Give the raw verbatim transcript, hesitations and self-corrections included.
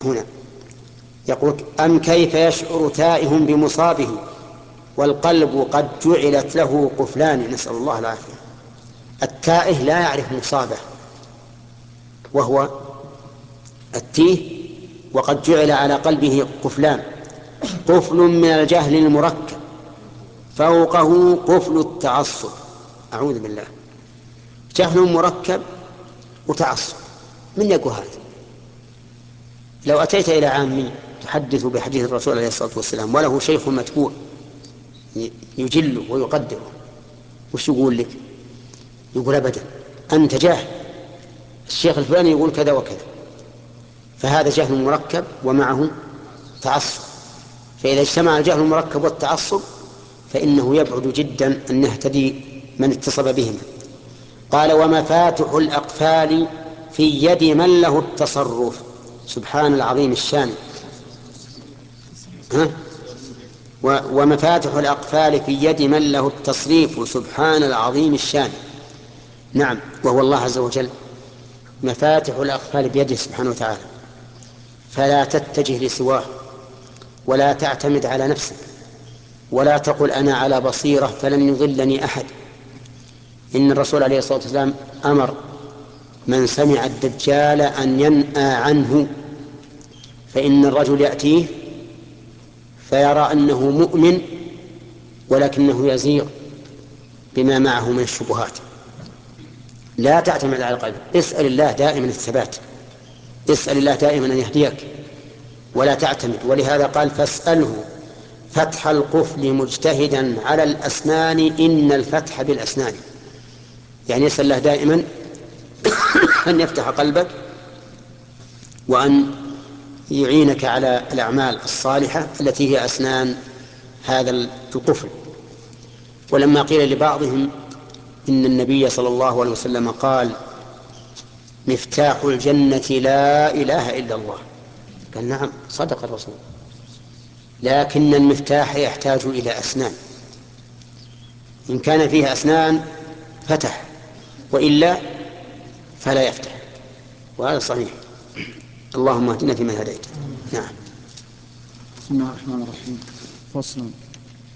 هنا يقول أم كيف يشعر تائه بمصابه والقلب قد جعلت له قفلان، نسأل الله العافية. التائه لا يعرف مصابه وهو التيه، وقد جعل على قلبه قفلان، قفل من الجهل المركب فوقه قفل التعصب، أعوذ بالله. جهل مركب وتعصب، من يقول هذا؟ لو أتيت إلى عام تحدث بحديث الرسول عليه الصلاة والسلام وله شيخ متبوع يجله ويقدره، وش يقول لك؟ يقول أبدا أنت جاهل، الشيخ الفلاني يقول كذا وكذا. فهذا جهل مركب ومعه تعصب، فإذا اجتمع الجهل المركب والتعصب فإنه يبعد جدا أن يهتدي من اتصل بهما. قال ومفاتح الأقفال في يد من له التصرف، سبحان العظيم الشان. ها؟ ومفاتح الأقفال في يد من له التصريف، سبحان العظيم الشان. نعم، وهو الله عز وجل. مفاتح الأقفال بيده سبحانه وتعالى، فلا تتجه لسواه، ولا تعتمد على نفسك، ولا تقل أنا على بصيرة فلن يضلني أحد. إن الرسول عليه الصلاة والسلام أمر من سمع الدجال أن ينأى عنه، فإن الرجل يأتيه فيرى أنه مؤمن ولكنه يزيغ بما معه من الشبهات. لا تعتمد على القلب، اسأل الله دائما الثبات، اسأل الله دائما أن يهديك ولا تعتمد. ولهذا قال فاسأله فتح القفل مجتهدا على الأسنان إن الفتح بالأسنان، يعني يسأل الله دائما أن يفتح قلبك وأن يعينك على الأعمال الصالحة التي هي أسنان هذا القفل. ولما قيل لبعضهم إن النبي صلى الله عليه وسلم قال مفتاح الجنة لا إله إلا الله، قال نعم صدق الرسول، لكن المفتاح يحتاج إلى أسنان، إن كان فيه أسنان فتح، وإلا فلا يفتح، وهذا صحيح. اللهم اهدنا فيمن هديت. نعم. بسم الله الرحمن الرحيم. فصل